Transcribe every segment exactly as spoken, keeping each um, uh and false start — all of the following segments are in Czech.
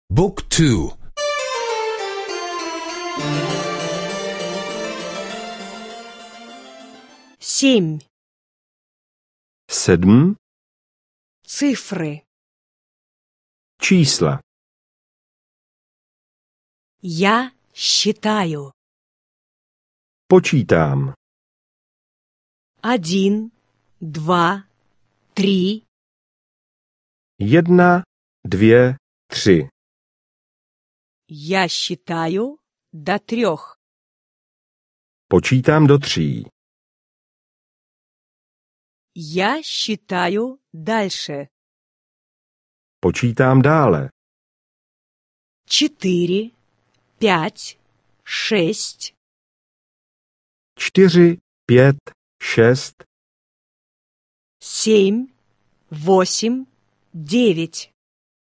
Book two. Семь. Sedm. Цифры. Čísla. Я считаю. Počítám. Один, два, три. Jedna, dvě, tři. Я считаю до трех. Počítám do tří. Я считаю дальше. Počítám dále. Четыре, пять, шесть. Čtyři, pět, šest. Семь, восемь, девять.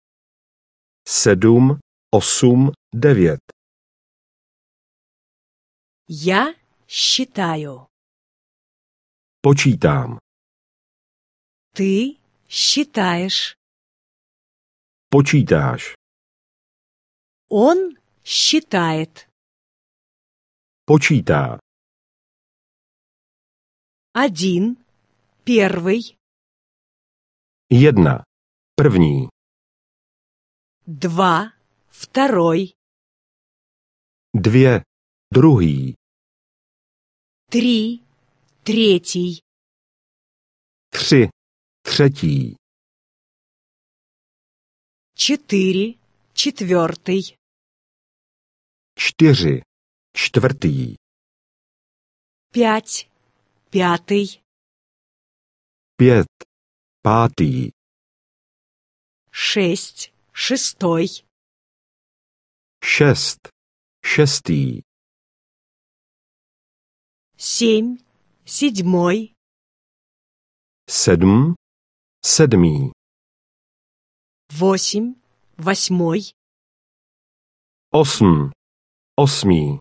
Sedm, osm, devět. Я считаю. Počítám. Ты считаешь. Počítáš. Он считает. Počítá. Один, первый. Jedna. První. Два, второй. Dvě. Druhý. Три, третий. Tři. Třetí. Четыре, четвертый. Čtyři. Čtvrtý. Пять, пятый. Pět. Pátý. Шесть, шестой. Šest. Šestý. Семь, седьмой. Sedm. Sedmý. Восемь, восьмой. Osm. Osmý.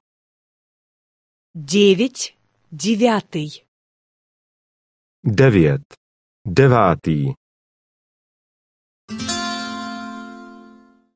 Девять, девятый. Devět. Devátý.